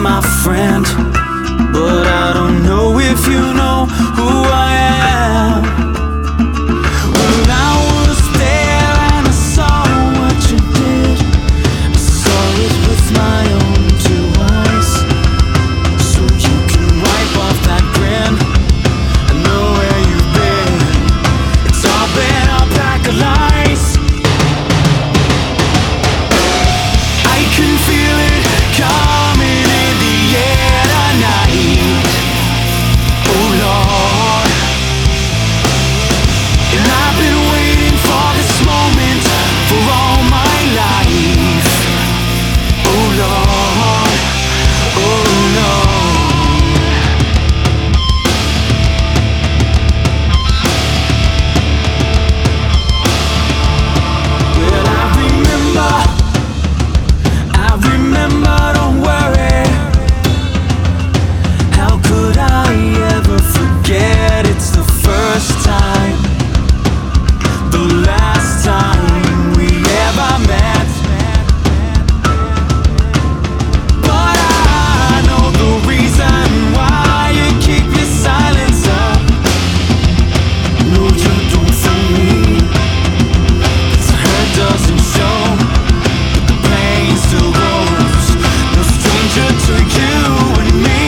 my friend, but I don't know if you know who I am. Well, I was there and I saw what you did. I saw it with my own two eyes. So you can wipe off that grin. I know where you've been. It's all been a pack of lies. I can feel it coming in the air tonight. Oh Lord. And I've been waiting for this moment for all my life. Oh Lord. Oh Lord. Well, I remember, don't worry. How could I ever forget? It's the first time, the last time we ever met. But I know the reason why you keep your silence up. No, you don't for me. 'Cause the hurt doesn't show, but the pain still grows. No stranger to you and me.